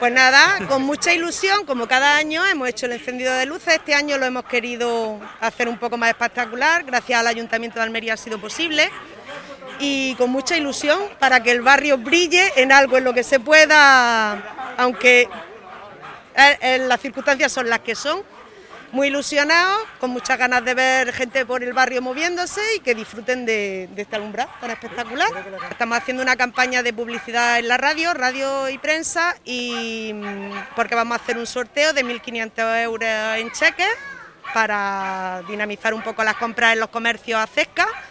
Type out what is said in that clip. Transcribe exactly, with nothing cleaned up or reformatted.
Pues nada, con mucha ilusión, como cada año hemos hecho el encendido de luces, este año lo hemos querido hacer un poco más espectacular, gracias al Ayuntamiento de Almería ha sido posible, y con mucha ilusión para que el barrio brille en algo, en lo que se pueda, aunque las circunstancias son las que son. Muy ilusionados, con muchas ganas de ver gente por el barrio moviéndose y que disfruten de, de este alumbrado tan espectacular. Estamos haciendo una campaña de publicidad en la radio, radio y prensa, y porque vamos a hacer un sorteo de mil quinientos euros en cheques para dinamizar un poco las compras en los comercios a Cesca.